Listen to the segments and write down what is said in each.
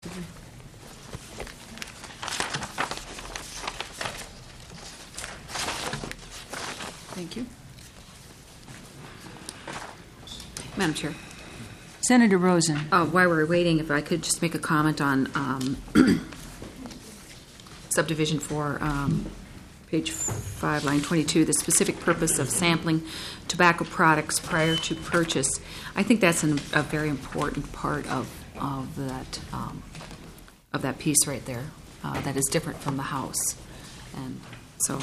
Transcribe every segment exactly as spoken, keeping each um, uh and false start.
Thank you. Madam Chair. Senator Rosen. Uh, while we're waiting, if I could just make a comment on um, subdivision four, um, page five, line twenty-two, the specific purpose of sampling tobacco products prior to purchase. I think that's an, a very important part of, of that um, of that piece right there. Uh, that is different from the House, and so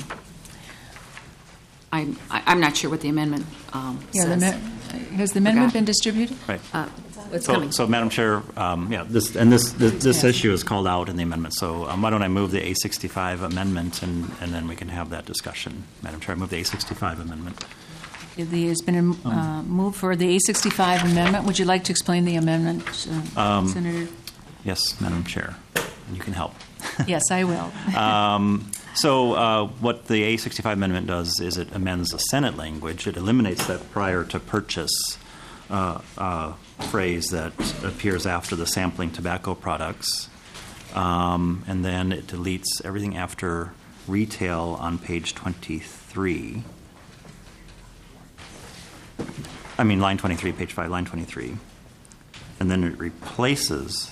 I'm I, I'm not sure what the amendment um, Yeah, says. the me- has the amendment Forgot. been distributed? Right. Uh, it's So, coming. so Madam Chair, um, yeah, this and this this, this Yeah. issue is called out in the amendment. So um, why don't I move the A sixty-five amendment, and, and then we can have that discussion. Madam Chair, I move the A sixty-five amendment. The- It's been uh, moved for the A sixty-five amendment. Would you like to explain the amendment, uh, Um, Senator? Yes, Madam Chair, and you can help. Yes, I will. Um, so uh, what the A sixty-five amendment does is it amends the Senate language. It eliminates that prior to purchase uh, uh, phrase that appears after the sampling tobacco products. Um, and then it deletes everything after retail on page twenty-three. I mean, line twenty-three, page five, line twenty-three. And then it replaces...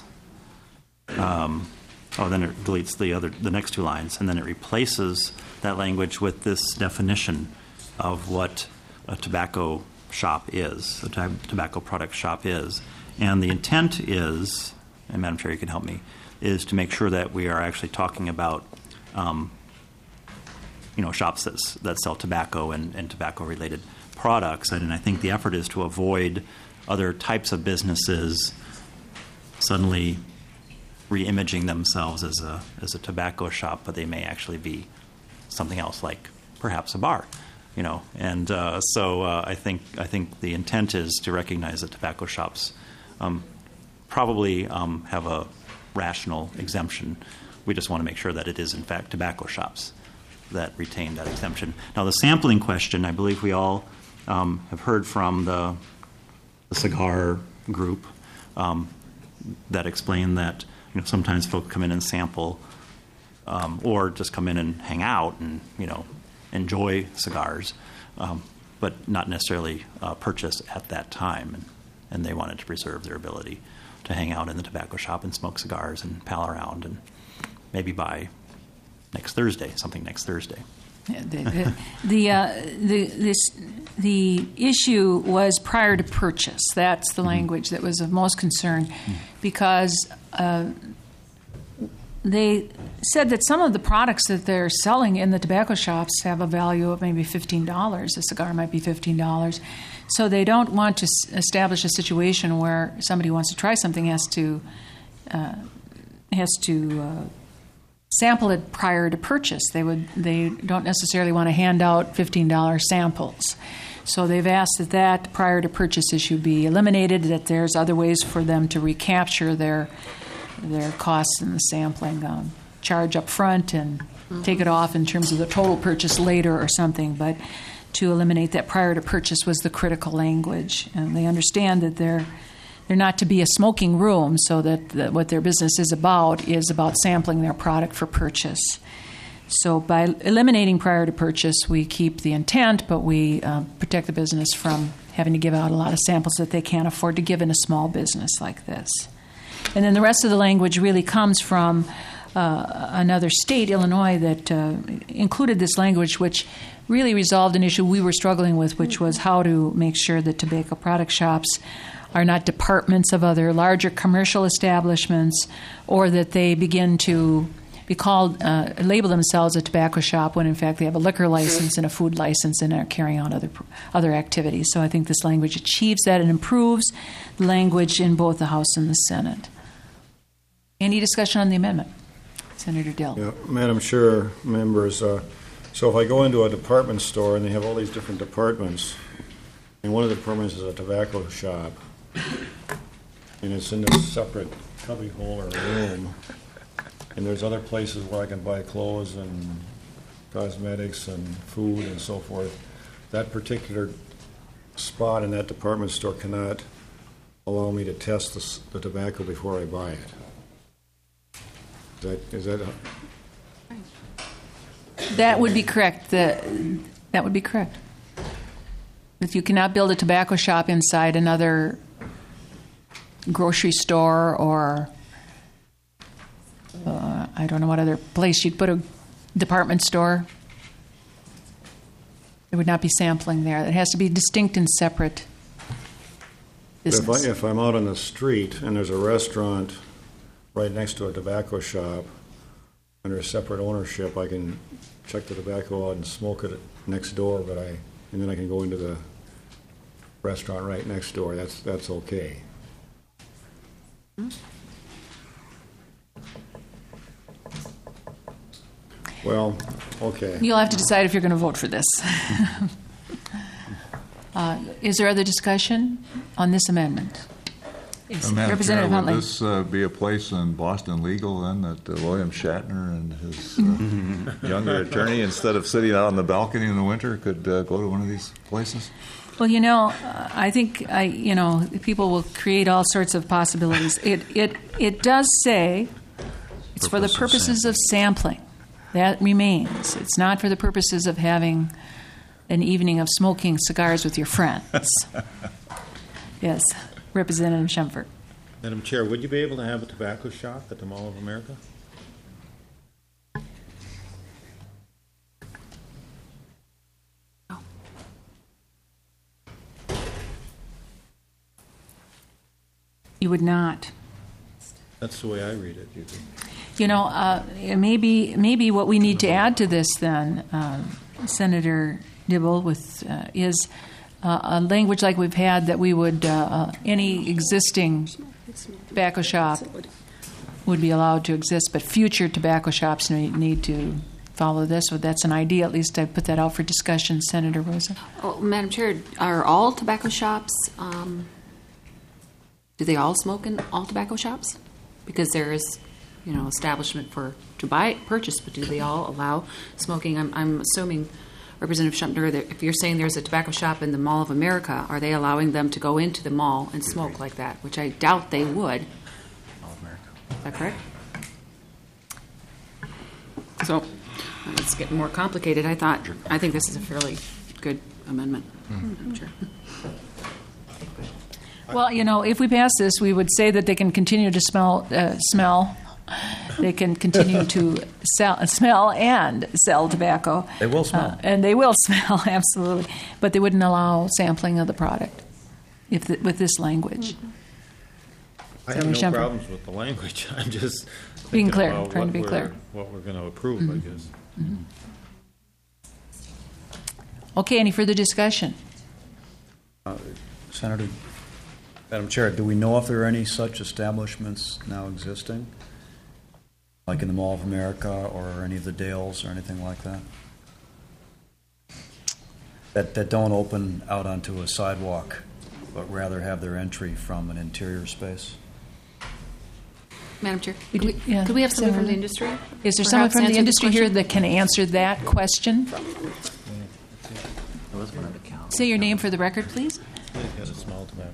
Um, Oh, then it deletes the other, the next two lines, and then it replaces that language with this definition of what a tobacco shop is, a t- tobacco product shop is. And the intent is, and Madam Chair, you can help me, is to make sure that we are actually talking about, um, you know, shops that, that sell tobacco and, and tobacco-related products. And I think the effort is to avoid other types of businesses suddenly re-imaging themselves as a as a tobacco shop, but they may actually be something else, like perhaps a bar, you know. And uh, so uh, I think I think the intent is to recognize that tobacco shops um, probably um, have a rational exemption. We just want to make sure that it is in fact tobacco shops that retain that exemption. Now, the sampling question, I believe we all um, have heard from the, the cigar group um, that explain that. You know, sometimes folks come in and sample, um, or just come in and hang out and you know enjoy cigars, um, but not necessarily uh, purchase at that time. And, and they wanted to preserve their ability to hang out in the tobacco shop and smoke cigars and pal around and maybe buy next Thursday something next Thursday. Yeah, the the the, uh, the this the issue was prior to purchase. That's the language that was of most concern, because uh, they said that some of the products that they're selling in the tobacco shops have a value of maybe fifteen dollars. A cigar might be fifteen dollars. So they don't want to s- establish a situation where somebody who wants to try something has to uh, has to uh, sample it prior to purchase. They would. They don't necessarily want to hand out fifteen dollars samples. So they've asked that that prior to purchase issue be eliminated, that there's other ways for them to recapture their their costs in the sampling, um, charge up front and mm-hmm. take it off in terms of the total purchase later or something. But to eliminate that prior to purchase was the critical language. And they understand that they're They're not to be a smoking room, so that, that what their business is about is about sampling their product for purchase. So by eliminating prior to purchase, we keep the intent, but we uh, protect the business from having to give out a lot of samples that they can't afford to give in a small business like this. And then the rest of the language really comes from uh, another state, Illinois, that uh, included this language, which really resolved an issue we were struggling with, which was how to make sure that tobacco product shops are not departments of other larger commercial establishments, or that they begin to be called, uh, label themselves a tobacco shop when in fact they have a liquor license and a food license and are carrying out other other activities. So I think this language achieves that and improves the language in both the House and the Senate. Any discussion on the amendment? Senator Dill. Yeah, Madam Chair, members, uh, so if I go into a department store and they have all these different departments, and one of the departments is a tobacco shop, and it's in this separate cubbyhole or room, and there's other places where I can buy clothes and cosmetics and food and so forth, that particular spot in that department store cannot allow me to test the, the tobacco before I buy it. that, is that, That would be correct. The, that would be correct. But you cannot build a tobacco shop inside another grocery store or uh, I don't know what other place you'd put a department store. There would not be sampling there. It has to be distinct and separate if, I, business. if I'm out on the street and there's a restaurant right next to a tobacco shop under separate ownership, I can check the tobacco out and smoke it next door, but I, and then I can go into the restaurant right next door. That's, that's okay. Well, okay. You'll have to decide if you're going to vote for this. uh, is there other discussion on this amendment? Yes. Uh, Madam Representative Chair, Huntley. would this uh, be a place in Boston legal then that uh, William Shatner and his uh, younger attorney, instead of sitting out on the balcony in the winter, could uh, go to one of these places? Well, you know, uh, I think I, you know, people will create all sorts of possibilities. It it it does say it's for the Purpose of purposes of sampling. That remains. It's not for the purposes of having an evening of smoking cigars with your friends. Yes, Representative Shumford. Madam Chair, would you be able to have a tobacco shop at the Mall of America? You would not. That's the way I read it. You could. You know, uh, maybe maybe what we need to add to this then, um, Senator Dibble, with uh, is uh, a language like we've had that we would uh, uh, any existing tobacco shop would be allowed to exist, but future tobacco shops need, need to follow this. So that's an idea. At least I put that out for discussion, Senator Rosa. Oh, Madam Chair, are all tobacco shops, um, do they all smoke in all tobacco shops? Because there is, you know, establishment for to buy purchase, but do they all allow smoking? I'm, I'm assuming, Representative Shumpner, that if you're saying there's a tobacco shop in the Mall of America, are they allowing them to go into the mall and smoke like that? Which I doubt they would. Is that correct? So it's getting more complicated. I thought, I think this is a fairly good amendment. Madam Chair. Well, you know, if we pass this, we would say that they can continue to smell, uh, smell. They can continue to sell, smell and sell tobacco. They will smell. Uh, and they will smell, absolutely. But they wouldn't allow sampling of the product if the, with this language. I have no Senator Shumpert. problems with the language. I'm just Being thinking clear, about trying to what be we're- clear. What we're going to approve, I guess. Okay, any further discussion? Senator, Madam Chair, do we know if there are any such establishments now existing? Like in the Mall of America or any of the Dales or anything like that? That, that don't open out onto a sidewalk, but rather have their entry from an interior space? Madam Chair, We could do- we, yeah, could we have someone from Senator. the industry? Is there someone perhaps from the answer this industry here question? that can answer that question? Say your name for the record, please. They've got a small tobacco.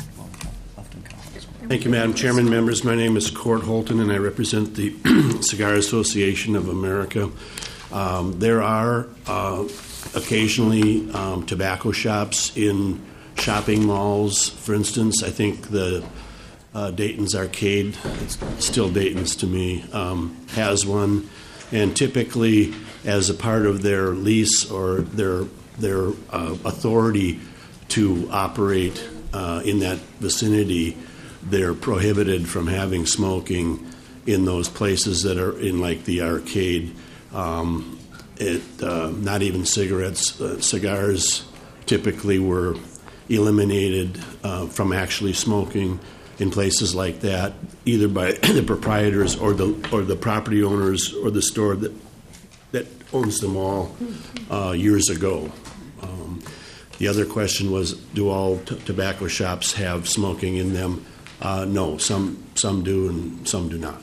Thank you, Madam Chairman. Members, my name is Court Holton, and I represent the Cigar Association of America. Um, there are uh, occasionally um, tobacco shops in shopping malls. For instance, I think the uh, Dayton's Arcade, it's still Dayton's to me, um, has one. And typically, as a part of their lease or their, their uh, authority to operate uh, in that vicinity, they're prohibited from having smoking in those places that are in, like the arcade. Um, it, uh, not even cigarettes. Uh, cigars typically were eliminated uh, from actually smoking in places like that, either by the proprietors or the or the property owners or the store that that owns them all uh, years ago. Um, the other question was, do all t- tobacco shops have smoking in them? Uh, no, some some do and some do not.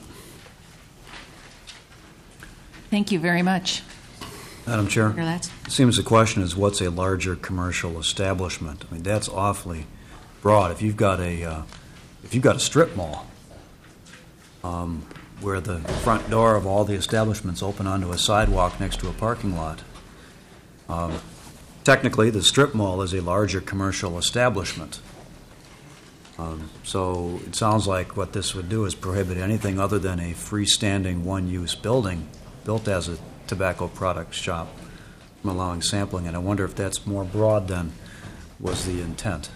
Thank you very much. Madam Chair, Mayor Latz. it seems the question is, what's a larger commercial establishment? I mean, that's awfully broad. If you've got a, uh, if you've got a strip mall, um, where the front door of all the establishments open onto a sidewalk next to a parking lot. Um, technically, the strip mall is a larger commercial establishment. Um, so it sounds like what this would do is prohibit anything other than a freestanding one-use building built as a tobacco product shop from allowing sampling. And I wonder if that's more broad than was the intent.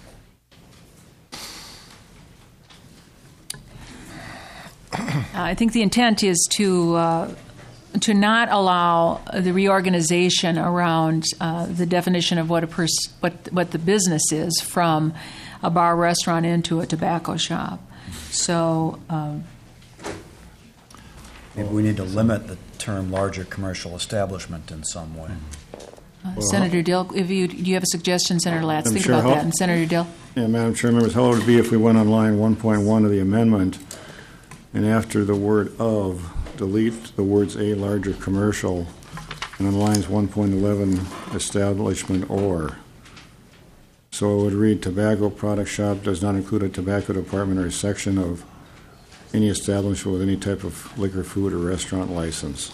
I think the intent is to uh, to not allow the reorganization around uh, the definition of what a pers- what what the business is from a bar restaurant into a tobacco shop. So um, maybe we need to limit the term larger commercial establishment in some way. uh, Senator Dill, if you do you have a suggestion, Senator Latz? I'm Think sure about how- that. And Senator Dill. Yeah, Madam Chair, members, how would it be if we went on line one point one of the amendment, and after the word "of," delete the words "a larger commercial," and on lines one point eleven, establishment "or." So it would read, "Tobacco product shop does not include a tobacco department or a section of any establishment with any type of liquor, food, or restaurant license."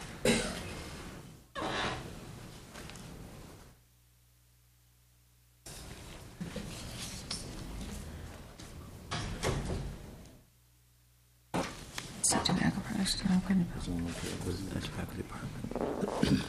Tobacco products. Tobacco department.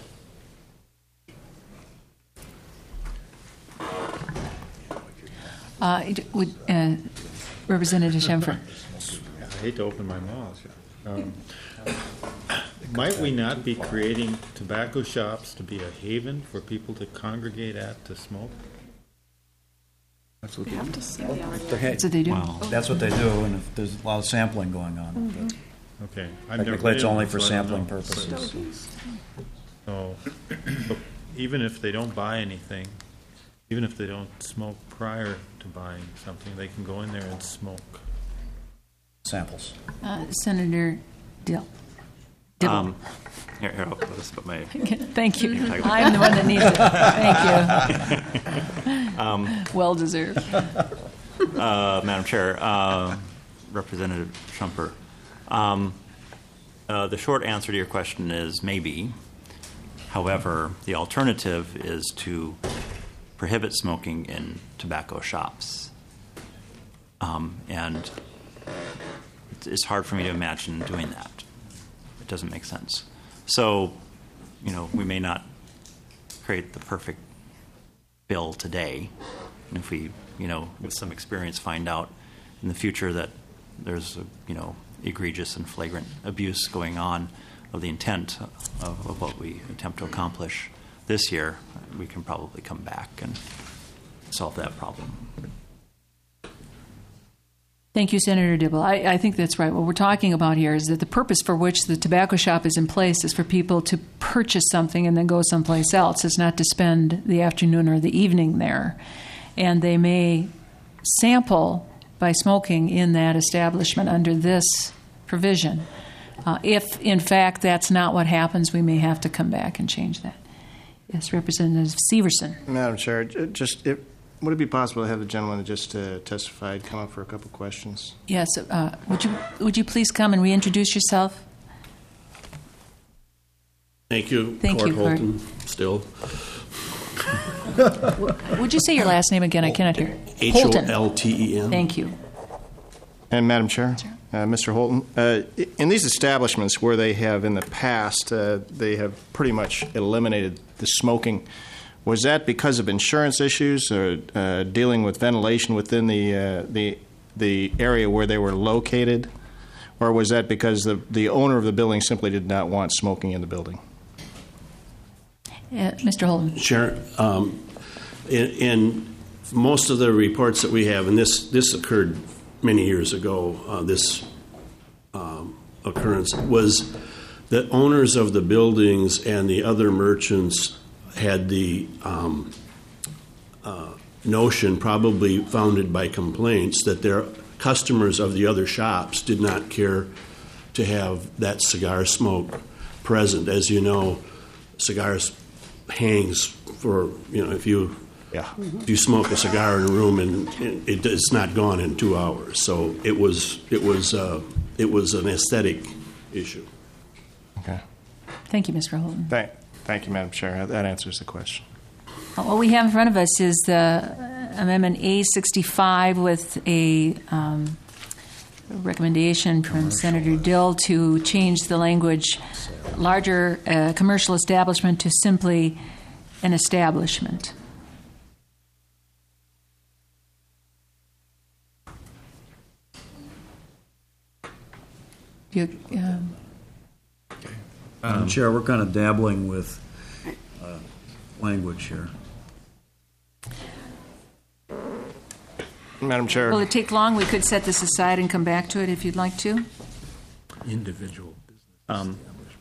Uh, it would uh, Representative Schaefer. I hate to open my mouth. Um, might we not be creating tobacco shops to be a haven for people to congregate at to smoke? That's what they, That's what they do. Wow. that's what they do, and if there's a lot of sampling going on. Mm-hmm. But Okay. I've never technically, it's been, only for so I don't sampling know. purposes. So, but even if they don't buy anything, even if they don't smoke prior to buying something, they can go in there and smoke. Samples. Uh, Senator Dill. Dibble. Um, here, here, I'll put this, but my Thank you. I'm the one that needs it. Thank you. um, Well deserved. uh, Madam Chair, uh, Representative Shumper. Um, uh, the short answer to your question is maybe. However, the alternative is to prohibit smoking in tobacco shops. Um, and it's, it's hard for me to imagine doing that. It doesn't make sense. So, you know, we may not create the perfect bill today. And if we, you know, with some experience find out in the future that there's, a, you know, egregious and flagrant abuse going on of the intent of, of what we attempt to accomplish this year, we can probably come back and solve that problem. Thank you, Senator Dibble. I, I think that's right. What we're talking about here is that the purpose for which the tobacco shop is in place is for people to purchase something and then go someplace else. It's not to spend the afternoon or the evening there. And they may sample by smoking in that establishment under this provision. Uh, if, in fact, that's not what happens, we may have to come back and change that. Yes, Representative Severson. Madam Chair, j- just it, would it be possible to have the gentleman that just uh, testified come up for a couple questions? Yes, uh, would you would you please come and reintroduce yourself? Thank you, Thank Court you, Court. Holton, still. Would you say your last name again? I cannot hear. H O L T E N. Thank you. And Madam Chair, uh, Mister Holton, uh, in these establishments where they have in the past, uh, they have pretty much eliminated the smoking. Was that because of insurance issues or uh, dealing with ventilation within the uh, the the area where they were located, or was that because the the owner of the building simply did not want smoking in the building? Uh, Mister Holden. Chair, um, in, in most of the reports that we have, and this, this occurred many years ago, uh, this um, occurrence, was that owners of the buildings and the other merchants had the um, uh, notion, probably founded by complaints, that their customers of the other shops did not care to have that cigar smoke present. As you know, cigars hangs for, you know, if you Yeah. if you smoke a cigar in a room and it, it's not gone in two hours. So it was it was uh, it was an aesthetic issue. Okay. Thank you, Mister Holton. Thank, thank you, Madam Chair. That answers the question. What we have in front of us is the Amendment A sixty-five with a um, recommendation from Senator Dill to change the language larger uh, commercial establishment to simply an establishment. You, um, Madam Chair, we're kind of dabbling with uh, language here. Madam Chair. will it take long? We could set this aside and come back to it if you'd like to. Individual Um,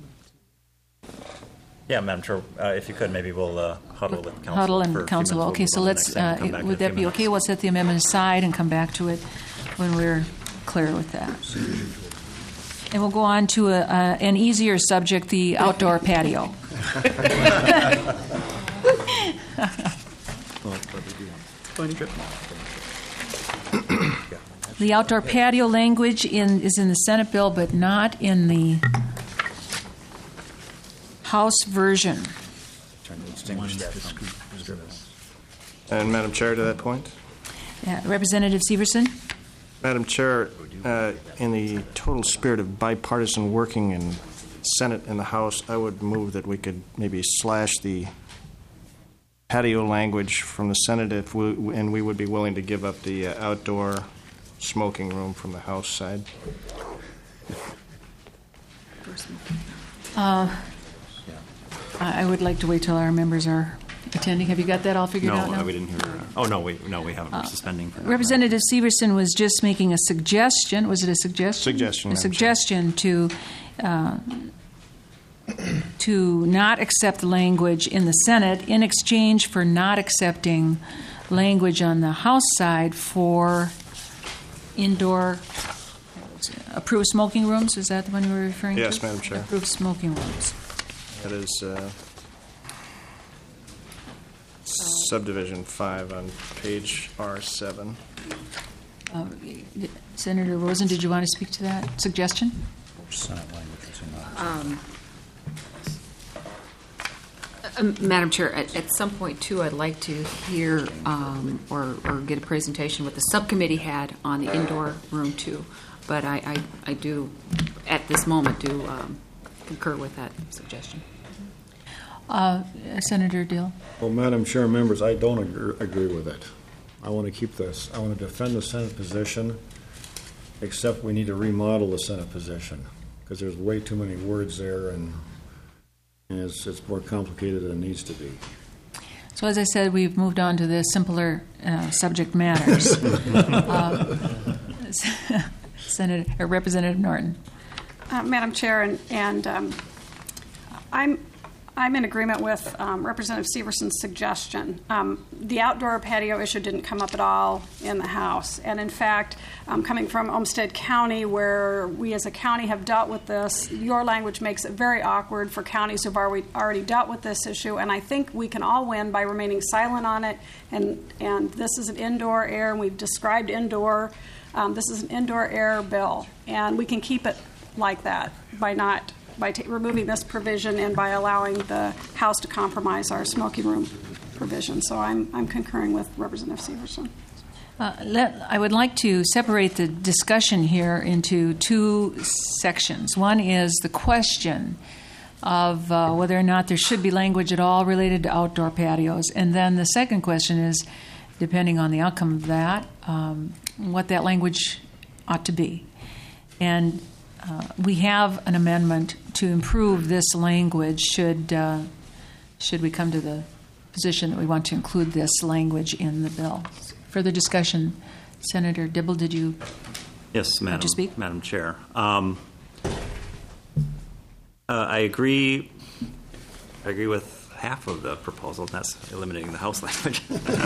yeah, Madam Chair, uh, if you could, maybe we'll uh, huddle with council. Huddle for a and few council. minutes. Okay, We'll so move on to let's, the next thing and uh, come back in would a that few be okay? minutes. We'll set the amendment aside and come back to it when we're clear with that. And we'll go on to a, uh, an easier subject, the outdoor patio. The outdoor patio language in, is in the Senate bill, but not in the House version. And Madam Chair, to that point? Uh, Representative Severson? Madam Chair, uh, in the total spirit of bipartisan working in Senate and the House, I would move that we could maybe slash the patio language from the Senate, if we, and we would be willing to give up the uh, outdoor smoking room from the House side. Uh, I I would like to wait till our members are attending. Have you got that all figured No, out now? uh, we didn't hear. Uh, oh no, we no we haven't. We're suspending. For now. Representative Severson was just making a suggestion. Was it a suggestion? Suggestion, A Madam Chair. suggestion to uh, to not accept language in the Senate in exchange for not accepting language on the House side for indoor approved smoking rooms. Is that the one you were referring Yes, to? Madam Chair. Approved smoking rooms. That is uh, subdivision five on page R seven. Uh, Senator Rosen, did you want to speak to that suggestion? Senate language is in that. Um, uh, Madam Chair, at, at some point, too, I'd like to hear um, or, or get a presentation what the subcommittee had on the indoor room, too. But I, I, I do, at this moment, do um, concur with that suggestion. Uh, Senator Dill? Well, Madam Chair, members, I don't agree, agree with it. I want to keep this. I want to defend the Senate position, except we need to remodel the Senate position because there's way too many words there, and, and it's, it's more complicated than it needs to be. So as I said, we've moved on to the simpler uh, subject matters. uh, Senator, or Representative Norton. Uh, Madam Chair, and, and um, I'm I'm in agreement with um, Representative Severson's suggestion. Um, the outdoor patio issue didn't come up at all in the House. And in fact, um, coming from Olmsted County, where we as a county have dealt with this, your language makes it very awkward for counties who've already, already dealt with this issue. And I think we can all win by remaining silent on it. And, and this is an indoor air, and we've described indoor. Um, this is an indoor air bill. And we can keep it like that by not by t- removing this provision and by allowing the House to compromise our smoking room provision. So I'm, I'm concurring with Representative Severson. Uh, let, I would like to separate the discussion here into two sections. One is the question of uh, whether or not there should be language at all related to outdoor patios. And then the second question is, depending on the outcome of that, um, what that language ought to be. And Uh, we have an amendment to improve this language should uh, should we come to the position that we want to include this language in the bill. Further discussion. Senator Dibble, did you Yes, Madam, you speak? Madam Chair. Um, uh, I agree. I agree with half of the proposal. That's eliminating the House language.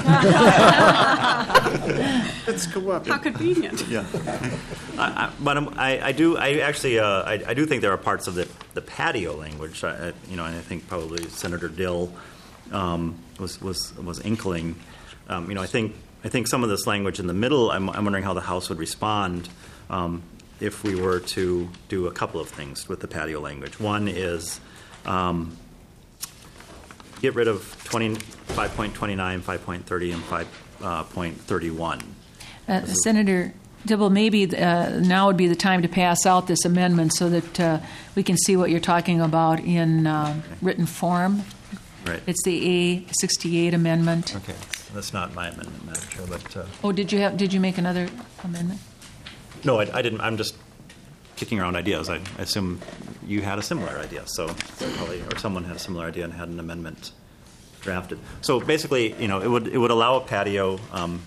Let's go up. How convenient. Yeah, I, I, but I'm, I, I do. I actually, uh, I, I do think there are parts of the, the patio language. I, you know, and I think probably Senator Dill um, was was was inkling. Um, you know, I think I think some of this language in the middle. I'm, I'm wondering how the House would respond. Um, if we were to do a couple of things with the patio language. One is um, get rid of five point twenty-nine, five point thirty, and five point thirty-one. Uh, Senator Dibble, maybe uh, now would be the time to pass out this amendment so that uh, we can see what you're talking about in uh, written form. Right. It's the A sixty-eight amendment. Okay. That's not my amendment, Madam Chair, but... Uh, Oh, did you have, did you make another amendment? no, I, I didn't. I'm just kicking around ideas. I, I assume you had a similar idea, so probably, or someone had a similar idea and had an amendment drafted. So basically, you know, it would it would allow a patio um,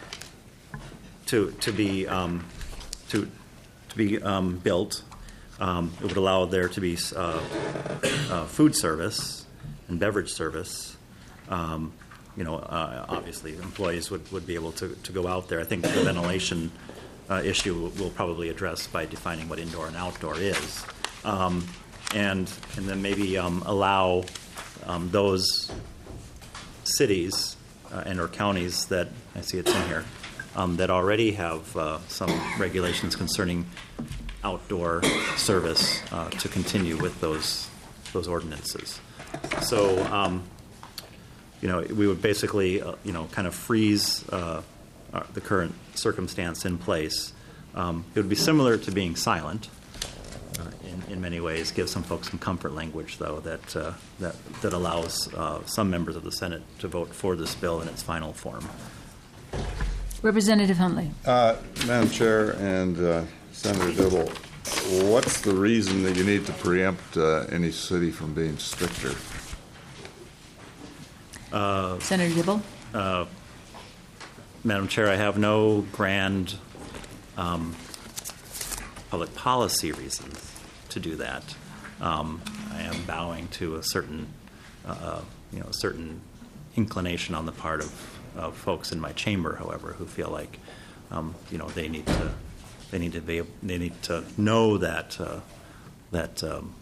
to to be um, to to be um, built. Um, it would allow there to be uh, uh, food service and beverage service. Um, you know, uh, obviously, employees would, would be able to, to go out there. I think the ventilation uh, issue we'll probably address by defining what indoor and outdoor is, um, and and then maybe um, allow um, those cities uh, and or counties that I see it's in here um, that already have uh, some regulations concerning outdoor service uh, to continue with those those ordinances. So. Um, You know, we would basically, uh, you know, kind of freeze uh, uh, the current circumstance in place. Um, it would be similar to being silent uh, in, in many ways. Give some folks some comfort language, though, that uh, that that allows uh, some members of the Senate to vote for this bill in its final form. Representative Huntley. Uh, Madam Chair and uh, Senator Dibble, what's the reason that you need to preempt uh, any city from being stricter? Uh, Senator Dibble. Uh, Madam Chair, I have no grand um, public policy reasons to do that. Um, I am bowing to a certain, uh, you know, a certain inclination on the part of, of folks in my chamber, however, who feel like, um, you know, they need to, they need to be, they need to know that uh, that. Um,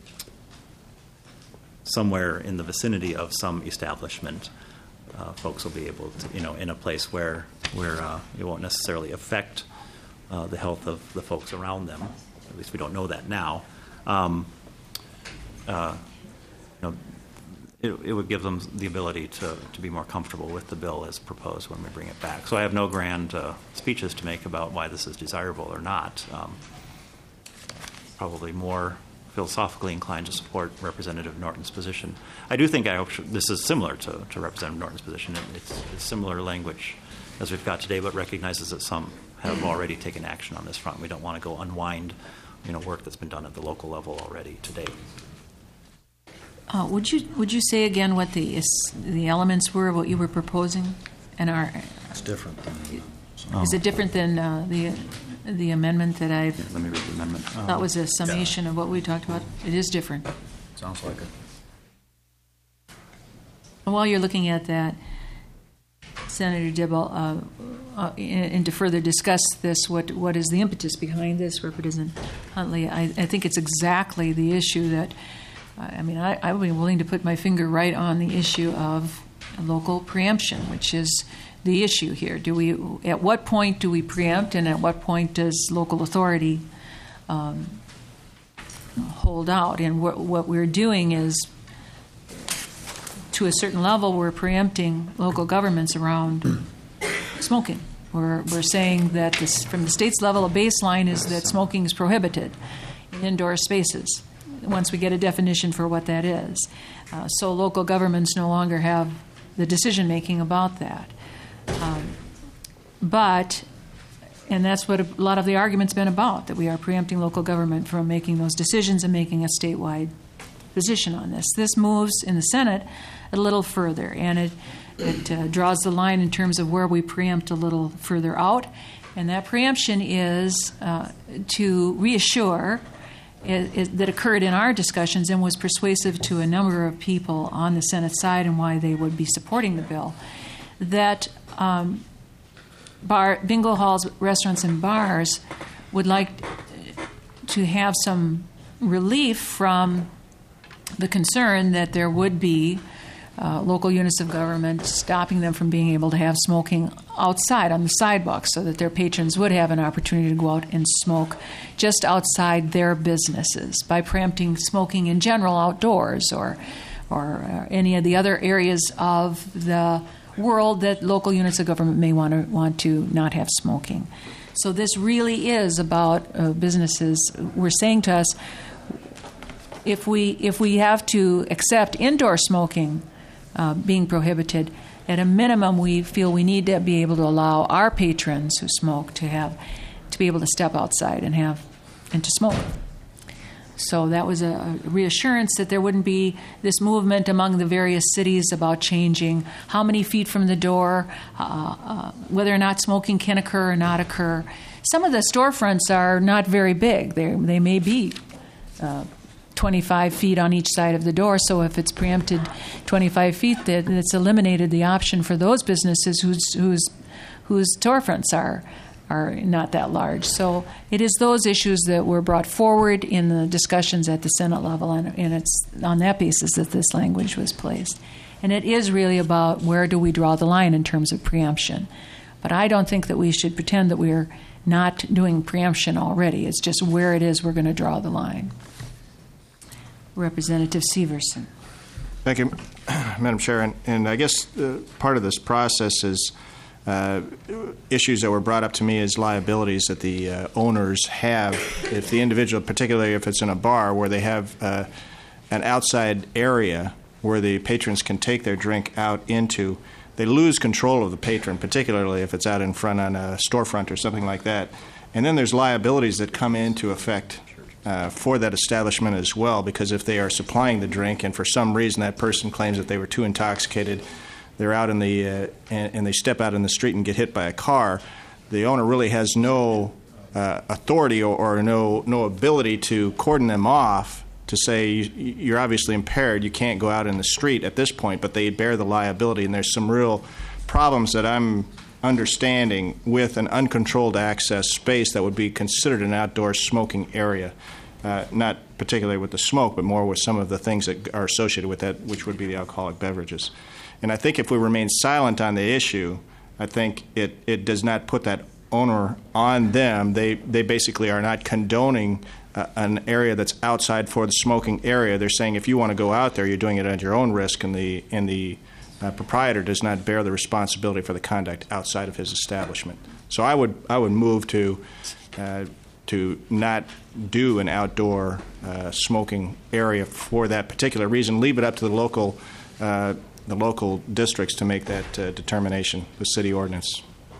somewhere in the vicinity of some establishment, uh, folks will be able to, you know, in a place where where uh, it won't necessarily affect uh, the health of the folks around them. At least we don't know that now. Um, uh, you know, it, it would give them the ability to, to be more comfortable with the bill as proposed when we bring it back. So I have no grand uh, speeches to make about why this is desirable or not. Um, probably more philosophically inclined to support Representative Norton's position. I do think I hope this is similar to, to Representative Norton's position. It, it's, it's similar language as we've got today, but recognizes that some have already taken action on this front. We don't want to go unwind, you know, work that's been done at the local level already to date. Uh, would you would you say again what the is, the elements were of what you were proposing, and are It's different than. is it different than uh, the the amendment that I Let me read the amendment. thought was a summation of what we talked about? It is different. Sounds like it. While you're looking at that, Senator Dibble, uh, uh, and to further discuss this, what what is the impetus behind this, Representative Huntley? I, I think it's exactly the issue that, I mean, I, I would be willing to put my finger right on the issue of local preemption, which is the issue here. Do we? At what point do we preempt, and at what point does local authority um, hold out? And what, what we're doing is, to a certain level, we're preempting local governments around smoking. We're, we're saying that this, from the state's level, a baseline is that smoking is prohibited in indoor spaces once we get a definition for what that is. Uh, so local governments no longer have the decision-making about that. Um, but, and that's what a lot of the argument's been about, that we are preempting local government from making those decisions and making a statewide position on this. This moves in the Senate a little further, and it, it uh, draws the line in terms of where we preempt a little further out. And that preemption is uh, to reassure it, it, that occurred in our discussions and was persuasive to a number of people on the Senate side and why they would be supporting the bill, that um, bar, bingo halls, restaurants, and bars would like to have some relief from the concern that there would be uh, local units of government, stopping them from being able to have smoking outside on the sidewalks so that their patrons would have an opportunity to go out and smoke just outside their businesses by preempting smoking in general outdoors or, or uh, any of the other areas of the world that local units of government may want to want to not have smoking. So this really is about uh, businesses. We're saying to us, if we if we have to accept indoor smoking uh, being prohibited, at a minimum, we feel we need to be able to allow our patrons who smoke to have to be able to step outside and have and to smoke. So that was a reassurance that there wouldn't be this movement among the various cities about changing how many feet from the door, uh, uh, whether or not smoking can occur or not occur. Some of the storefronts are not very big. They they may be uh, twenty-five feet on each side of the door. So if it's preempted twenty-five feet, that it's eliminated the option for those businesses whose whose whose storefronts are. are not that large. So it is those issues that were brought forward in the discussions at the Senate level, and, and it's on that basis that this language was placed. And it is really about where do we draw the line in terms of preemption. But I don't think that we should pretend that we're not doing preemption already. It's just where it is we're going to draw the line. Representative Severson. Thank you, Madam Chair. And, and I guess uh, part of this process is Uh, issues that were brought up to me as liabilities that the uh, owners have if the individual, particularly if it's in a bar where they have uh, an outside area where the patrons can take their drink out into, they lose control of the patron, particularly if it's out in front on a storefront or something like that. And then there's liabilities that come into effect uh, for that establishment as well, because if they are supplying the drink and for some reason that person claims that they were too intoxicated, they're out in the uh, and, and they step out in the street and get hit by a car, the owner really has no uh, authority or, or no no ability to cordon them off to say you're obviously impaired, you can't go out in the street at this point, but they bear the liability. And there's some real problems that I'm understanding with an uncontrolled access space that would be considered an outdoor smoking area. Uh, not particularly with the smoke, but more with some of the things that are associated with that, which would be the alcoholic beverages. And I think if we remain silent on the issue, I think it, it does not put that owner on them. They they basically are not condoning uh, an area that's outside for the smoking area. They're saying if you want to go out there, you're doing it at your own risk, and the and the uh, proprietor does not bear the responsibility for the conduct outside of his establishment. So I would I would move to uh, to not do an outdoor uh, smoking area for that particular reason. Leave it up to the local. Uh, the local districts to make that uh, determination with city ordinance.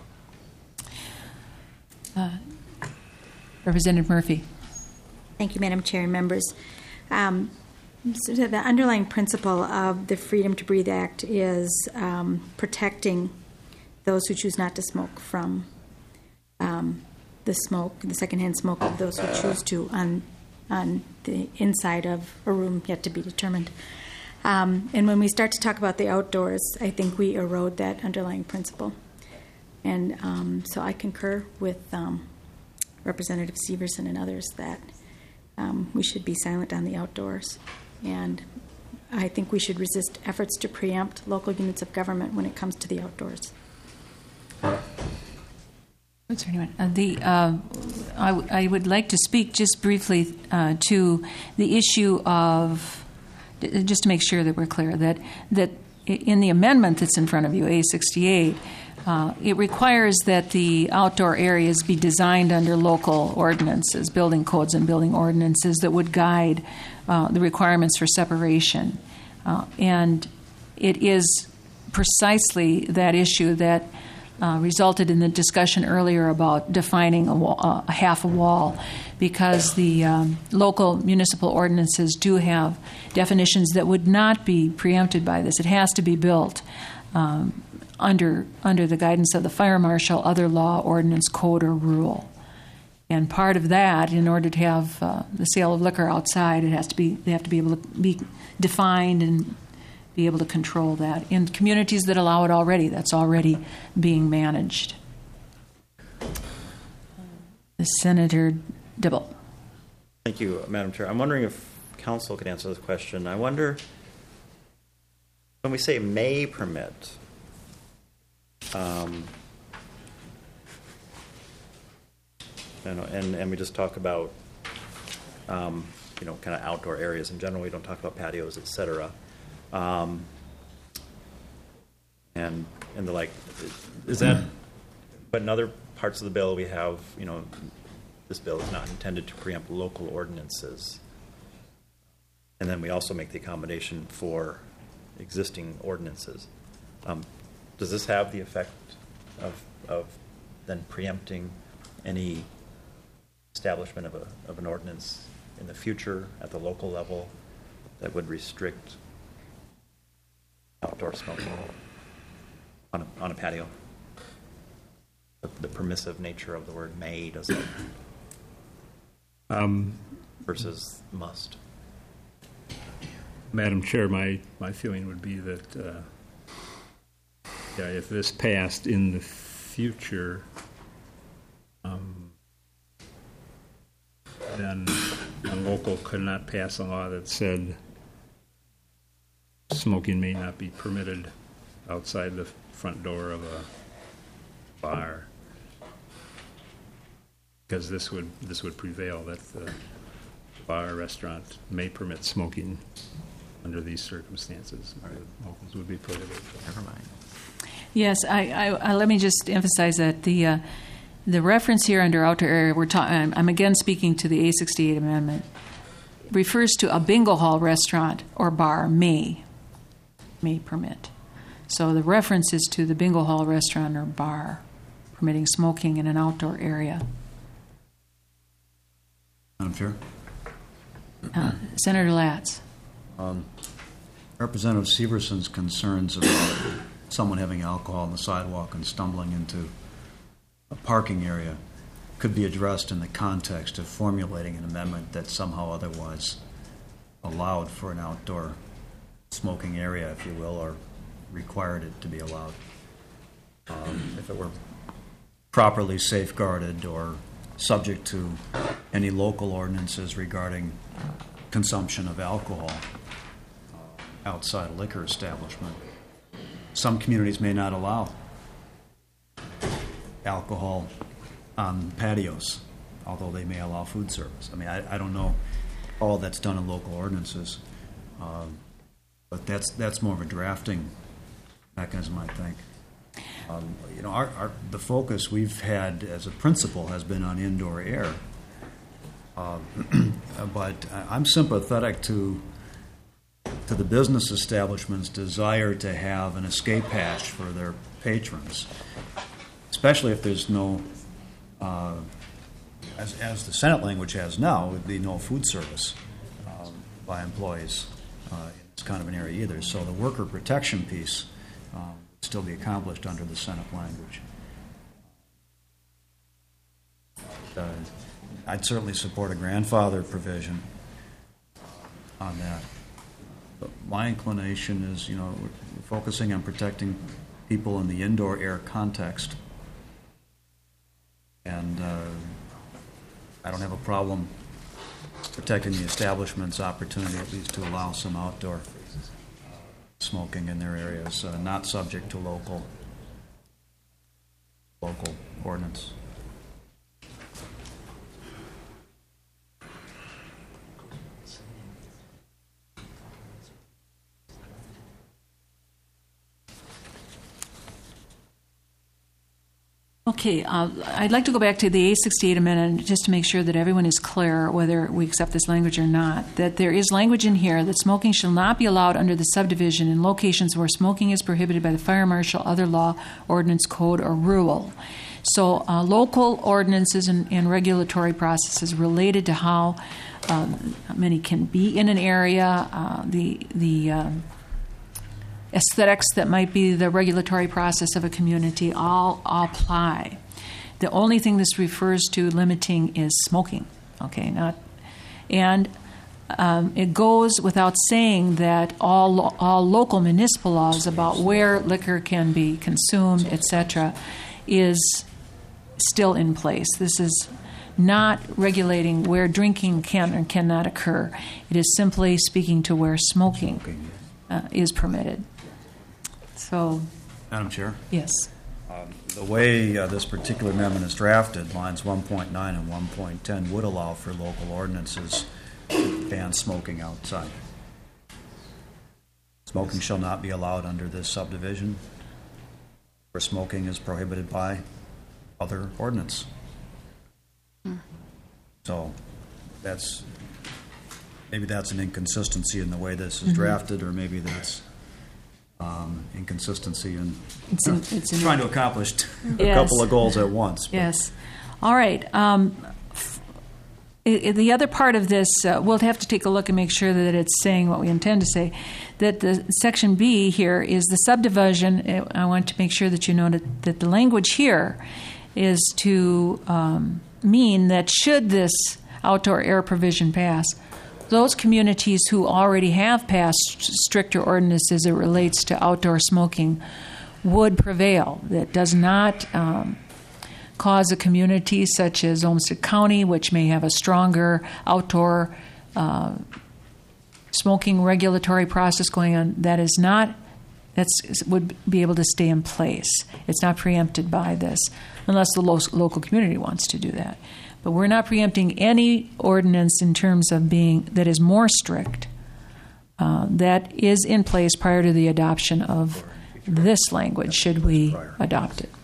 Uh, Representative Murphy. Thank you, Madam Chair and members. Um, so the underlying principle of the Freedom to Breathe Act is um, protecting those who choose not to smoke from um, the smoke, the secondhand smoke of those who choose to on, on the inside of a room yet to be determined. Um, and when we start to talk about the outdoors, I think we erode that underlying principle. And um, so I concur with um, Representative Severson and others that um, we should be silent on the outdoors. And I think we should resist efforts to preempt local units of government when it comes to the outdoors. Uh, the, uh, I, w- I would like to speak just briefly uh, to the issue of, just to make sure that we're clear, that, that in the amendment that's in front of you, A sixty-eight, uh, it requires that the outdoor areas be designed under local ordinances, building codes and building ordinances that would guide uh, the requirements for separation. Uh, and it is precisely that issue that Uh, resulted in the discussion earlier about defining a, wall, uh, a half a wall, because the um, local municipal ordinances do have definitions that would not be preempted by this. It has to be built um, under under the guidance of the fire marshal, other law, ordinance, code, or rule. And part of that, in order to have uh, the sale of liquor outside, it has to be they have to be able to be defined and be able to control that. In communities that allow it already, that's already being managed. The Senator Dibble. Thank you, Madam Chair. I'm wondering if Council could answer this question. I wonder when we say may permit, um, you know, and, and we just talk about, um, you know, kind of outdoor areas in general. We don't talk about patios, et cetera. Um, and, and the like, is that, but in other parts of the bill we have, you know, this bill is not intended to preempt local ordinances. And then we also make the accommodation for existing ordinances. Um, does this have the effect of, of then preempting any establishment of, a, of an ordinance in the future at the local level that would restrict outdoor smoking on a, on a patio? The, the permissive nature of the word may, does it? Um, versus must. Madam Chair, my, my feeling would be that uh, yeah, if this passed in the future, um, then a local could not pass a law that said smoking may not be permitted outside the front door of a bar, because this would this would prevail, that the bar or restaurant may permit smoking under these circumstances. The locals would be prohibited. Never mind. Yes, I, I, I let me just emphasize that the uh, the reference here under outdoor area, we're ta- I'm, I'm again speaking to the A sixty-eight amendment, refers to a bingo hall restaurant or bar may may permit. So the reference is to the bingo hall restaurant or bar permitting smoking in an outdoor area. Madam Chair? Uh, Senator Latz. Um, Representative Severson's concerns about someone having alcohol on the sidewalk and stumbling into a parking area could be addressed in the context of formulating an amendment that somehow otherwise allowed for an outdoor smoking area, if you will, or required it to be allowed. Um, if it were properly safeguarded or subject to any local ordinances regarding consumption of alcohol outside a liquor establishment. Some communities may not allow alcohol on patios, although they may allow food service. I mean, I, I don't know all that's done in local ordinances, um, but that's that's more of a drafting mechanism, I think. Um, you know, our, our, the focus we've had as a principle has been on indoor air, uh, but I'm sympathetic to to the business establishment's desire to have an escape hatch for their patrons, especially if there's no, uh, as, as the Senate language has now, would be no food service um, by employees uh, in this kind of an area either. So the worker protection piece um, would still be accomplished under the Senate language. Uh, I'd certainly support a grandfather provision on that. But my inclination is, you know, we're focusing on protecting people in the indoor air context. And uh, I don't have a problem protecting the establishment's opportunity at least to allow some outdoor smoking in their areas, uh, not subject to local local ordinance. Okay, uh, I'd like to go back to the A sixty-eight amendment just to make sure that everyone is clear whether we accept this language or not. That there is language in here that smoking shall not be allowed under the subdivision in locations where smoking is prohibited by the fire marshal, other law, ordinance, code, or rule. So uh, local ordinances and, and regulatory processes related to how um, many can be in an area, uh, the the um, aesthetics that might be the regulatory process of a community all, all apply. The only thing this refers to limiting is smoking. Okay, not, and um, it goes without saying that all all local municipal laws about where liquor can be consumed, et cetera, is still in place. This is not regulating where drinking can or cannot occur. It is simply speaking to where smoking uh, is permitted. So, Madam Chair, yes. the way uh, this particular amendment is drafted, lines one point nine and one point ten would allow for local ordinances to ban smoking outside. Smoking shall not be allowed under this subdivision, where smoking is prohibited by other ordinance. So that's, maybe that's an inconsistency in the way this is drafted, or maybe that's um, inconsistency in It's in- it's in- trying to accomplish a Yes. couple of goals at once. Yes. All right. Um, f- i- i- the other part of this, uh, we'll have to take a look and make sure that it's saying what we intend to say. That the section B here is the subdivision. uh, I want to make sure that you know that, that the language here is to um, mean that should this outdoor air provision pass, those communities who already have passed stricter ordinances as it relates to outdoor smoking would prevail. That does not um, cause a community such as Olmsted County, which may have a stronger outdoor uh, smoking regulatory process going on. That is not, that's would be able to stay in place. It's not preempted by this, unless the lo- local community wants to do that. But we're not preempting any ordinance in terms of being that is more strict uh, that is in place prior to the adoption of this language, should we adopt it.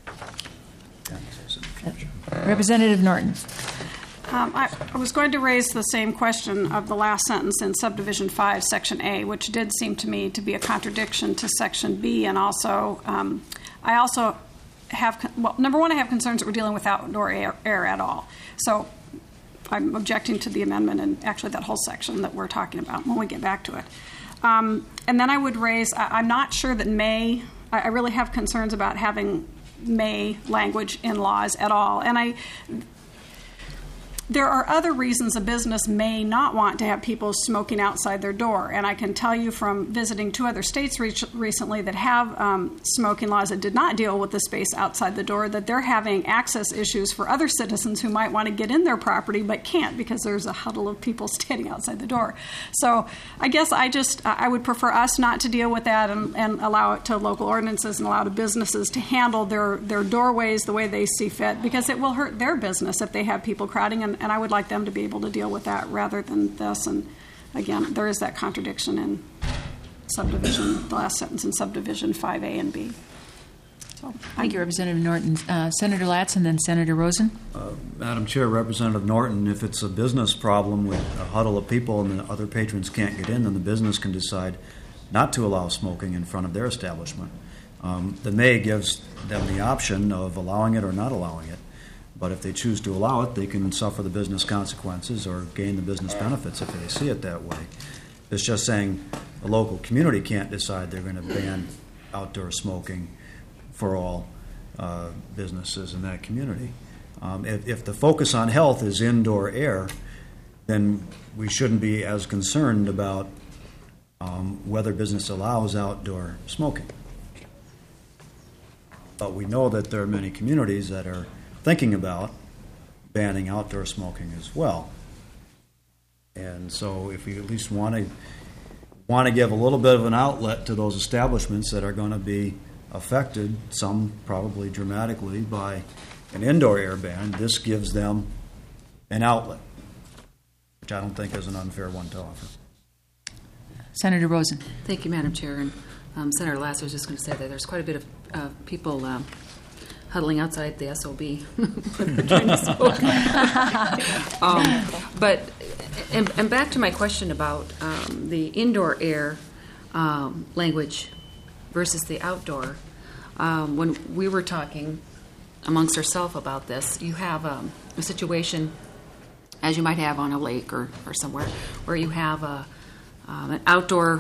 Representative Norton. Um, I, I was going to raise the same question of the last sentence in subdivision five, section A, which did seem to me to be a contradiction to section B, and also um, I also have, well, number one, I have concerns that we're dealing with outdoor air, air at all. So I'm objecting to the amendment and actually that whole section that we're talking about when we get back to it. Um, and then I would raise, I, I'm not sure that may, I, I really have concerns about having may language in laws at all. And I, there are other reasons a business may not want to have people smoking outside their door. And I can tell you from visiting two other states re- recently that have um, smoking laws that did not deal with the space outside the door, that they're having access issues for other citizens who might want to get in their property but can't because there's a huddle of people standing outside the door. So I guess I just, I would prefer us not to deal with that and, and allow it to local ordinances and allow the businesses to handle their, their doorways the way they see fit, because it will hurt their business if they have people crowding, and And I would like them to be able to deal with that rather than this. And again, there is that contradiction in subdivision, the last sentence in subdivision five A and B. So, Thank you, Representative Norton. Uh, Senator Latz and then Senator Rosen. Uh, Madam Chair, Representative Norton, if it's a business problem with a huddle of people and the other patrons can't get in, then the business can decide not to allow smoking in front of their establishment. Um, the May gives them the option of allowing it or not allowing it. But if they choose to allow it, they can suffer the business consequences or gain the business benefits if they see it that way. It's just saying the local community can't decide they're going to ban outdoor smoking for all uh, businesses in that community. Um, if, if the focus on health is indoor air, then we shouldn't be as concerned about um, whether business allows outdoor smoking. But we know that there are many communities that are thinking about banning outdoor smoking as well. And so if we at least want to want to give a little bit of an outlet to those establishments that are going to be affected, some probably dramatically, by an indoor air ban, this gives them an outlet, which I don't think is an unfair one to offer. Senator Rosen. Thank you, Madam Chair. And um, Senator Lass was just going to say that there's quite a bit of uh, people um, huddling outside the S O B trying to smoke. um, but and, and back to my question about um, the indoor air um, language versus the outdoor. Um, when we were talking amongst ourselves about this, you have um, a situation, as you might have on a lake or, or somewhere, where you have a, um, an outdoor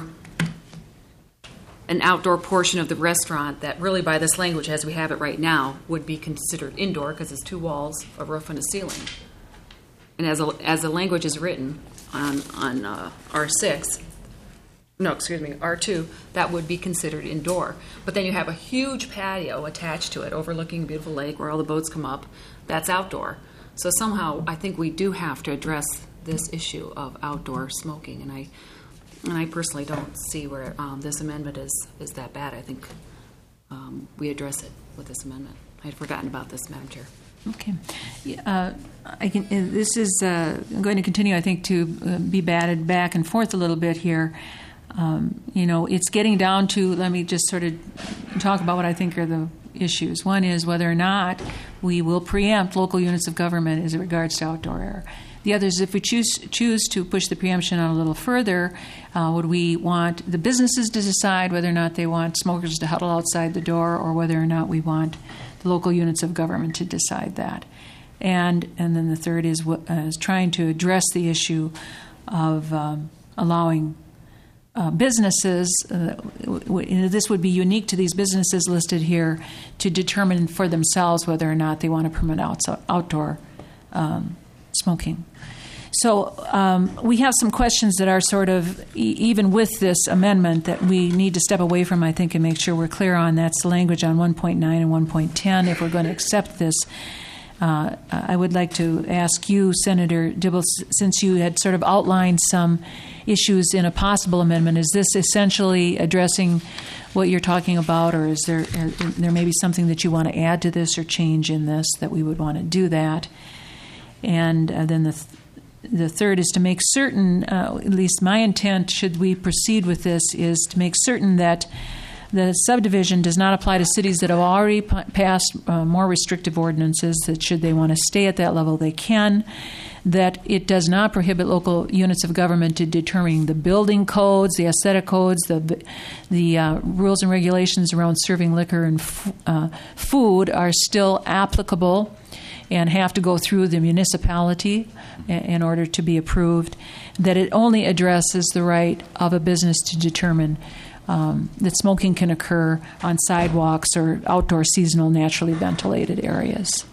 an outdoor portion of the restaurant that really, by this language as we have it right now, would be considered indoor because it's two walls, a roof, and a ceiling. And as a, as the language is written on, on uh, R six, no, excuse me, R two, that would be considered indoor. But then you have a huge patio attached to it overlooking a beautiful lake where all the boats come up. That's outdoor. So somehow I think we do have to address this issue of outdoor smoking. And I And I personally don't see where um, this amendment is, is that bad. I think um, we address it with this amendment. I had forgotten about this, Madam Chair. Okay. Yeah, uh, I can. Uh, this is uh, going to continue, I think, to uh, be batted back and forth a little bit here. Um, you know, it's getting down to, let me just sort of talk about what I think are the issues. One is whether or not we will preempt local units of government as it regards to outdoor air. The other is if we choose choose to push the preemption on a little further, uh, would we want the businesses to decide whether or not they want smokers to huddle outside the door, or whether or not we want the local units of government to decide that? And and then the third is, what, uh, is trying to address the issue of um, allowing uh, businesses, uh, w- w- this would be unique to these businesses listed here, to determine for themselves whether or not they want to permit outs- outdoor um, smoking. So um, we have some questions that are sort of, e- even with this amendment, that we need to step away from, I think, and make sure we're clear on. That's the language on one point nine and one point ten. If we're going to accept this, uh, I would like to ask you, Senator Dibble, since you had sort of outlined some issues in a possible amendment, is this essentially addressing what you're talking about, or is there uh, there may be something that you want to add to this or change in this that we would want to do that? And uh, then the th- the third is to make certain, uh, at least my intent, should we proceed with this, is to make certain that the subdivision does not apply to cities that have already p- passed uh, more restrictive ordinances, that should they want to stay at that level, they can, that it does not prohibit local units of government to determining the building codes, the aesthetic codes, the the uh, rules and regulations around serving liquor and f- uh, food are still applicable and have to go through the municipality in order to be approved, that it only addresses the right of a business to determine um, that smoking can occur on sidewalks or outdoor seasonal naturally ventilated areas.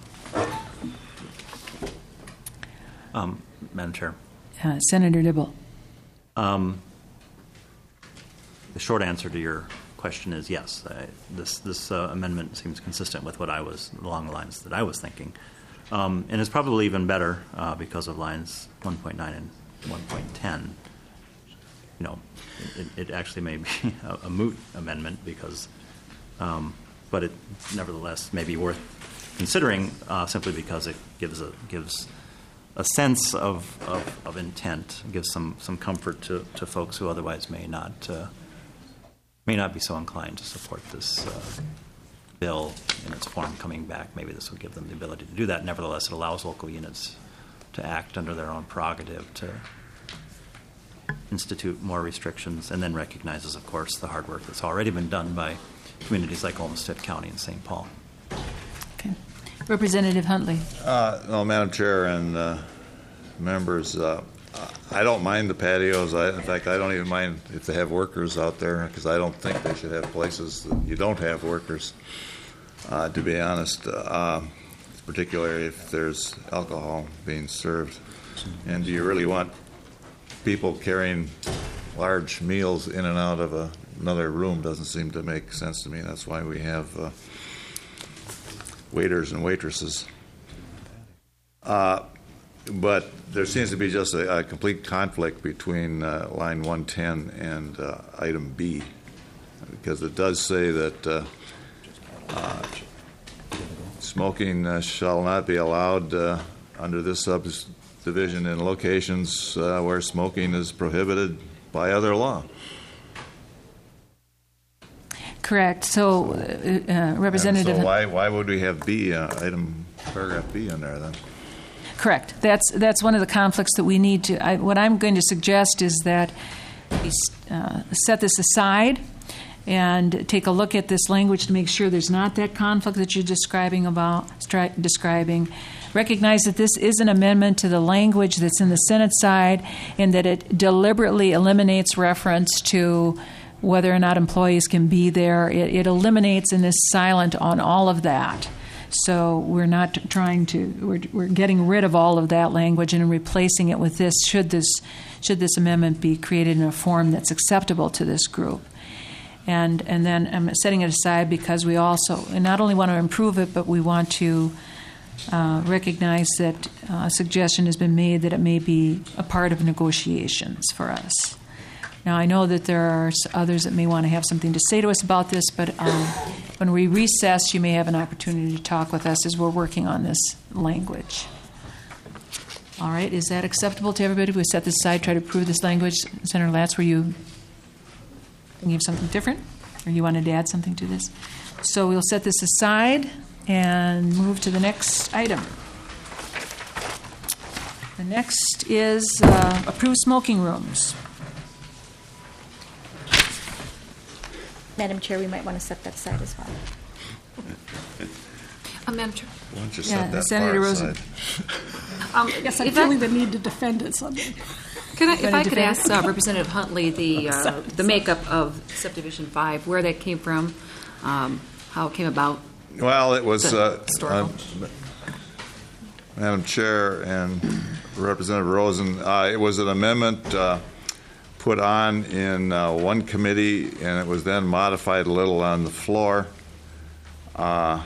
Um, Madam Chair. Uh, Senator Dibble. Um, the short answer to your question is yes. I, this this uh, amendment seems consistent with what I was, along the lines that I was thinking. Um, and it's probably even better uh, because of lines one point nine and one point ten. You know, it, it actually may be a, a moot amendment because, um, but it nevertheless may be worth considering uh, simply because it gives a gives a sense of, of, of intent, gives some, some comfort to, to folks who otherwise may not uh, may not be so inclined to support this uh, bill in its form coming back. Maybe this would give them the ability to do that. Nevertheless, it allows local units to act under their own prerogative to institute more restrictions, and then recognizes, of course, the hard work that's already been done by communities like Olmsted County and Saint Paul. Okay. Representative Huntley. Uh, no, Madam Chair and uh, members, uh, I don't mind the patios. I, in fact, I don't even mind if they have workers out there, because I don't think they should have places that you don't have workers, uh, to be honest, uh, particularly if there's alcohol being served. And do you really want people carrying large meals in and out of a, another room? Doesn't seem to make sense to me. That's why we have uh, waiters and waitresses. Uh, but there seems to be just a, a complete conflict between uh, line one ten and uh, item B, because it does say that uh, uh, smoking uh, shall not be allowed uh, under this subdivision in locations uh, where smoking is prohibited by other law. Correct. So, uh, uh, Representative. And so why why would we have B, uh, item paragraph B in there then? Correct. That's that's one of the conflicts that we need to. I, what I'm going to suggest is that we uh, set this aside and take a look at this language to make sure there's not that conflict that you're describing about stri- describing. Recognize that this is an amendment to the language that's in the Senate side, and that it deliberately eliminates reference to whether or not employees can be there. It, it eliminates and is silent on all of that. So we're not trying to. We're, we're getting rid of all of that language and replacing it with this. Should this should this amendment be created in a form that's acceptable to this group? And and then I'm setting it aside because we also and not only want to improve it, but we want to uh, recognize that uh, a suggestion has been made that it may be a part of negotiations for us. Now, I know that there are s- others that may want to have something to say to us about this, but um, when we recess, you may have an opportunity to talk with us as we're working on this language. All right, is that acceptable to everybody? We set this aside, try to approve this language. Senator Latz, were you thinking of something different, or you wanted to add something to this? So we'll set this aside and move to the next item. The next is uh, approved smoking rooms. Madam Chair, we might want to set that aside as well. Uh, Madam Chair. Why don't you Yeah, set that Senator far Rosen. aside? Um, Yes, I'm if I- feeling the need to defend it someday. Could I, if Ready I to could defend? ask uh, Representative Huntley the uh, the makeup of subdivision five, where that came from, um, how it came about. Well, it was, The uh, historical. uh, Madam Chair and Representative Rosen, uh, it was an amendment uh, put on in uh, one committee, and it was then modified a little on the floor. Uh,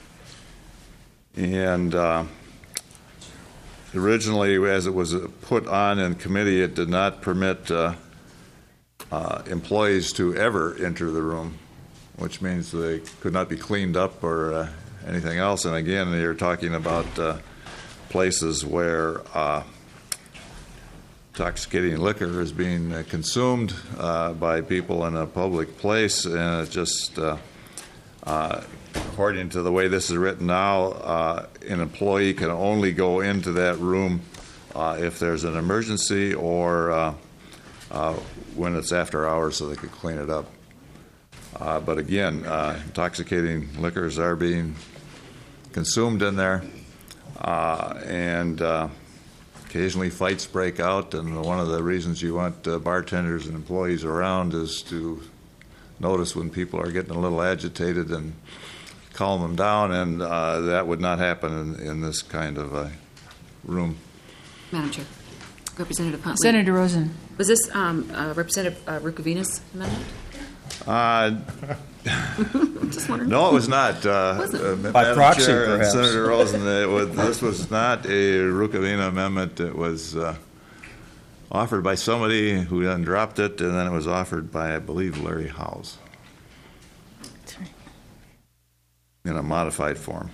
And uh, originally, as it was put on in committee, it did not permit uh, uh, employees to ever enter the room, which means they could not be cleaned up or uh, anything else. And again, you're talking about uh, places where uh, intoxicating liquor is being uh, consumed uh, by people in a public place, and it just, uh, uh, according to the way this is written now, uh, an employee can only go into that room uh, if there's an emergency or uh, uh, when it's after hours so they could clean it up. Uh, but again, uh, intoxicating liquors are being consumed in there, uh, and uh, occasionally fights break out, and one of the reasons you want uh, bartenders and employees around is to notice when people are getting a little agitated and calm them down, and uh, that would not happen in, in this kind of uh, room. Madam Chair. Representative Huntley. Senator Rosen. Was this um, uh, Representative uh, Rukavina's amendment? Uh, Just wondering. no, it was not. Uh, Was it? uh, By Madam proxy, Chair and perhaps. Senator Rosen, it was, this was not a Rukavina amendment. It was uh, offered by somebody who then dropped it, and then it was offered by, I believe, Larry Howes That's right. in a modified form.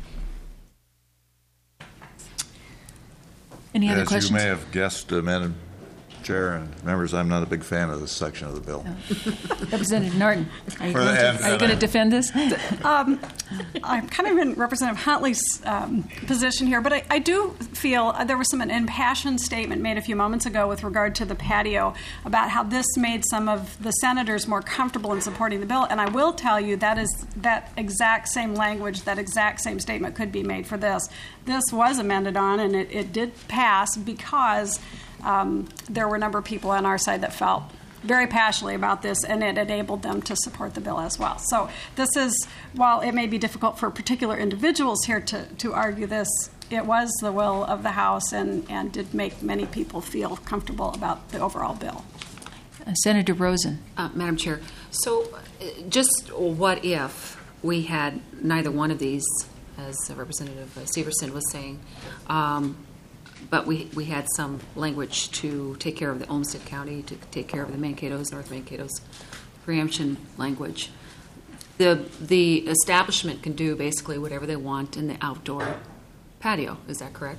Any other As questions? you may have guessed, uh, Madam Chair and members, I'm not a big fan of this section of the bill. Representative Norton, are you For going the- to, and- are you going to defend this? Um, I'm kind of in Representative Huntley's um, position here, but I, I do feel uh, there was some an impassioned statement made a few moments ago with regard to the patio about how this made some of the senators more comfortable in supporting the bill. And I will tell you that is that exact same language, that exact same statement could be made for this. This was amended on, and it, it did pass because um, there were a number of people on our side that felt very passionately about this, and it enabled them to support the bill as well. So this is, while it may be difficult for particular individuals here to, to argue this, it was the will of the House and, and did make many people feel comfortable about the overall bill. Uh, Senator Rosen. Uh, Madam Chair, so uh, just what if we had neither one of these, as Representative Severson was saying, um, but we, we had some language to take care of the Olmsted County, to take care of the Mankato's, North Mankato's preemption language. The, the establishment can do basically whatever they want in the outdoor patio. Is that correct?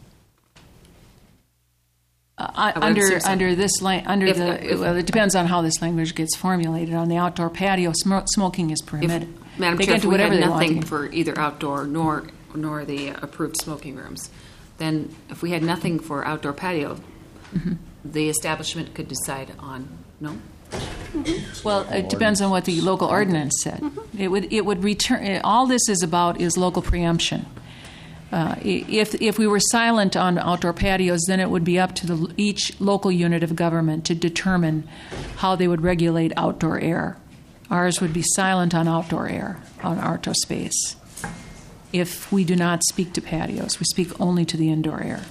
Uh, I would under assume so. under this la- under If- the if- well, it depends on how this language gets formulated. On the outdoor patio, smo- smoking is If, permitted. Madam they Chair, can if do we whatever had they want. nothing to. for either outdoor nor nor the approved smoking rooms, then if we had nothing for outdoor patio, Mm-hmm. the establishment could decide on no. Well, it depends on what the local ordinance said. Mm-hmm. It would it would return. All this is about is local preemption. Uh, i- if if we were silent on outdoor patios, then it would be up to the, each local unit of government to determine how they would regulate outdoor air. Ours would be silent on outdoor air, on outdoor space. If we do not speak to patios, we speak only to the indoor air.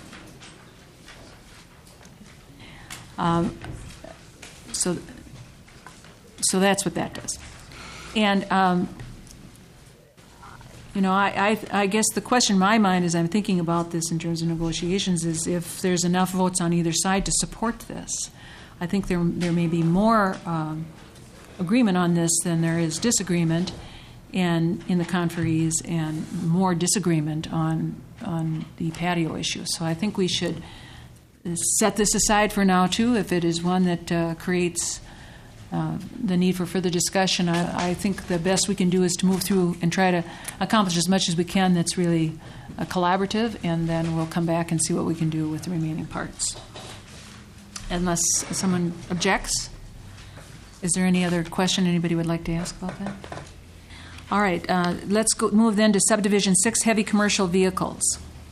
Um, so, so that's what that does. And um, You know, I, I, I guess the question in my mind as I'm thinking about this in terms of negotiations is if there's enough votes on either side to support this. I think there there may be more um, agreement on this than there is disagreement, and in the conferees, and more disagreement on on the patio issue. So I think we should set this aside for now too. If it is one that uh, creates Uh, the need for further discussion, I, I think the best we can do is to move through and try to accomplish as much as we can that's really uh, collaborative, and then we'll come back and see what we can do with the remaining parts. Unless someone objects. Is there any other question anybody would like to ask about that? All right, uh, let's go, move then to subdivision six, heavy commercial vehicles.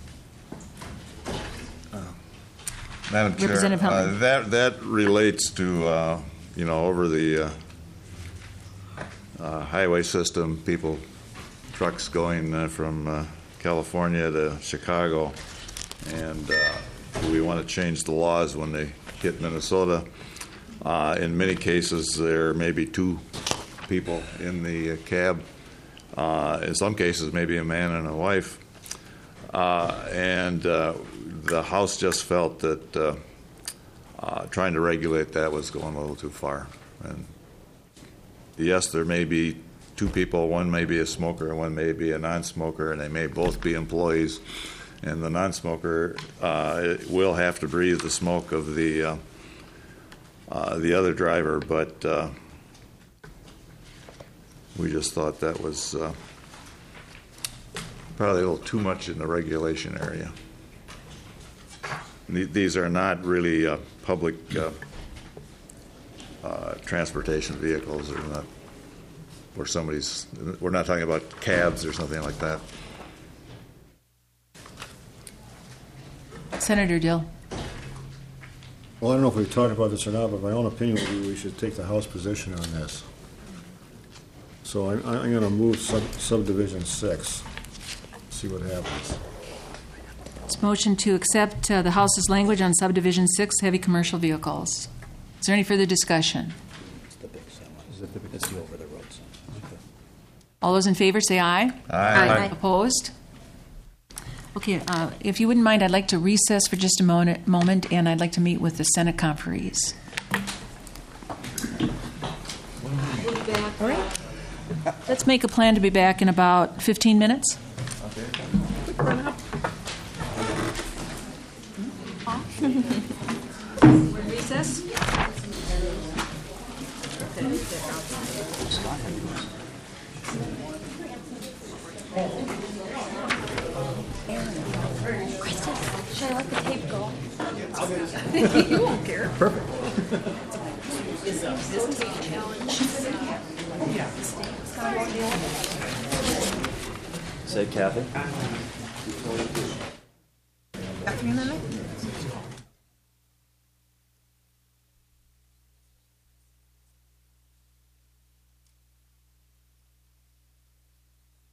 Madam Chair, Representative uh, Huntman. that that relates to uh, you know over the uh, uh, highway system, people, trucks going uh, from uh, California to Chicago, and uh, we want to change the laws when they hit Minnesota. Uh, in many cases, there may be two people in the uh, cab. Uh, in some cases, maybe a man and a wife. Uh, and uh, the House just felt that uh, uh, trying to regulate that was going a little too far. And yes, there may be two people, one may be a smoker and one may be a non-smoker, and they may both be employees. And the non-smoker uh, will have to breathe the smoke of the uh, uh, the other driver, but uh, we just thought that was uh, probably a little too much in the regulation area. These are not really uh, public uh, uh, transportation vehicles. They're not where somebody's. We're not talking about cabs or something like that. Senator Dill. Well, I don't know if we've talked about this or not, but my own opinion would be we should take the House position on this. So I'm, I'm going to move sub, subdivision six. See what happens. It's motion to accept uh, the House's language on subdivision six, heavy commercial vehicles. Is there any further discussion? It's the over the roads. All those in favor say aye. Aye. Aye. Opposed? Okay, uh, if you wouldn't mind, I'd like to recess for just a moment, moment, and I'd like to meet with the Senate conferees. All right. Let's make a plan to be back in about fifteen minutes. Recess? Should I let the tape go? You won't care. Perfect. Say, Kathy. Got three minutes?